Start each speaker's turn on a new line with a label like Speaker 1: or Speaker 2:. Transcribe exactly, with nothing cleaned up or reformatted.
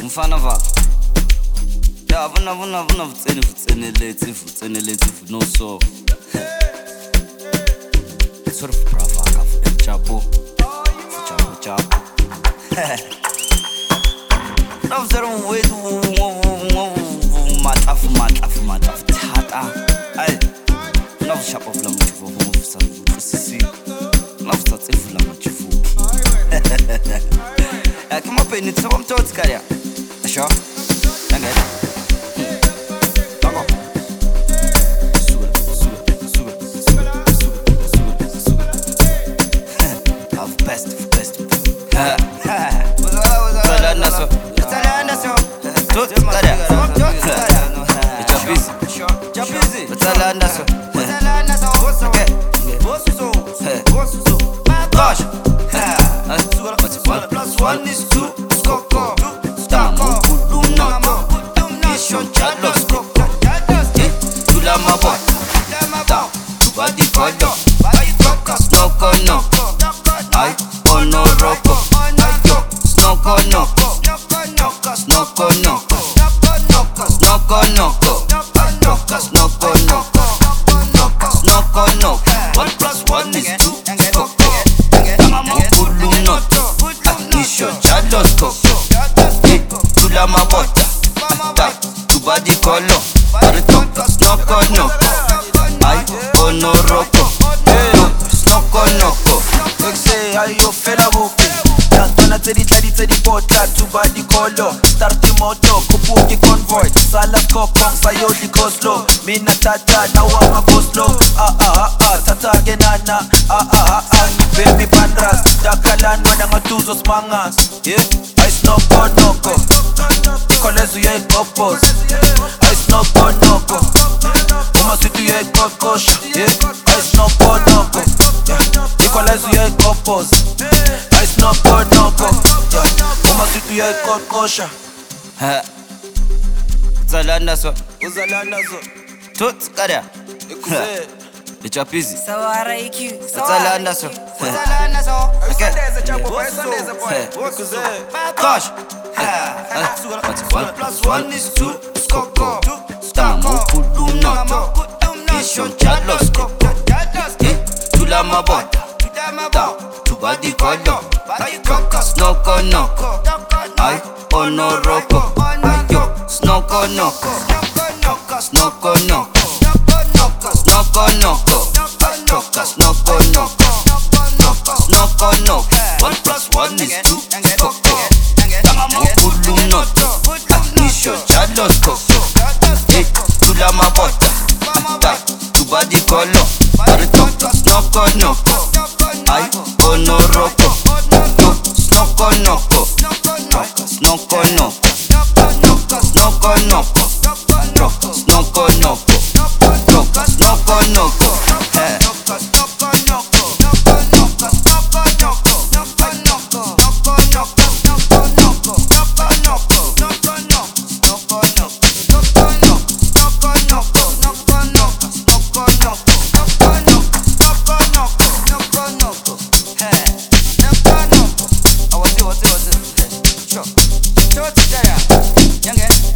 Speaker 1: mfana vaka ya vona vona vona vutseni vutseneletse vutseneletse no so sort of brava ka chapo chapo chapo no zero way matafu matafu matafu tata ai no chapo vula mchivo vusa sisi no vusa vula mchivo kama peni tsaba mtotsi kaya sho nanga Tango Sugar Sugar Sugar Sugar Sugar Sugar Have best best ha ha wala naso wala naso tot kaya chapizi chapizi wala naso wala naso okay bosuzo bosuzo gosh ha sugar plus one is two skoko stamo kudumna mission chalos koko tula mabota down body kodo snoko noko ai ono roko snoko noko snoko noko snoko noko snoko noko snoko noko one plus one is two skoko tamo kudumna mission chalos koko tula mabota down body color aritoka snoko noko ai ono roko snoko noko
Speaker 2: like say ayo fela buke ya tona tsedi tladi tsedi botla to body color start moto kupuki convoy sala kopong sayo di coslo mina tata na wa coslo ah ah ah tata genana ah ah ah baby pandras dakalan wana ngatuzo smangas yeah I snoko noko kolezu ye kopos I snoko noko uma situ ye kokosha yeah I snoko noko kolezu ye kopos I snoko noko uma situ ye kokosha
Speaker 1: ha zalana so
Speaker 2: uzalana so
Speaker 1: tot kaya
Speaker 2: ikuze
Speaker 1: chapizi
Speaker 3: Sawara iki
Speaker 1: zalana so
Speaker 3: Zalana so
Speaker 1: okay
Speaker 2: there's a chapo boy so there's a boy ikuze
Speaker 1: gosh
Speaker 2: one plus one is two skoko
Speaker 1: stamo kudumna mission chalos koko tula mabota down body kodo snoko noko ai ono roko snoko noko snoko noko snoko noko snoko noko snoko noko one plus one is two skoko tamo kudumna mission chalos koko tula mabota down body kodo snoko noko ai ono roko snoko noko snoko noko snoko noko snoko noko snoko noko
Speaker 3: Young